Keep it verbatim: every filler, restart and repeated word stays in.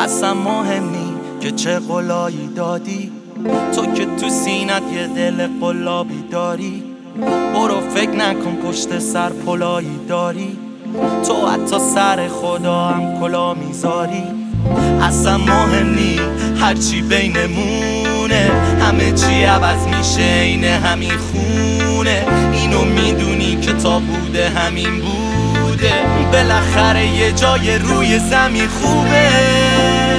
اصلا مهم نی که چه قولایی دادی، تو که تو سینت یه دل قلابی داری. برو فکر نکن پشت سر پلایی داری، تو حتی سر خدا هم کلا میذاری. اصلا مهم نی هرچی بینمونه، همه چی عوض میشه این همین خونه. اینو میدونی که تا بوده همین بوده، بالاخره یه جای روی زمین خوبه.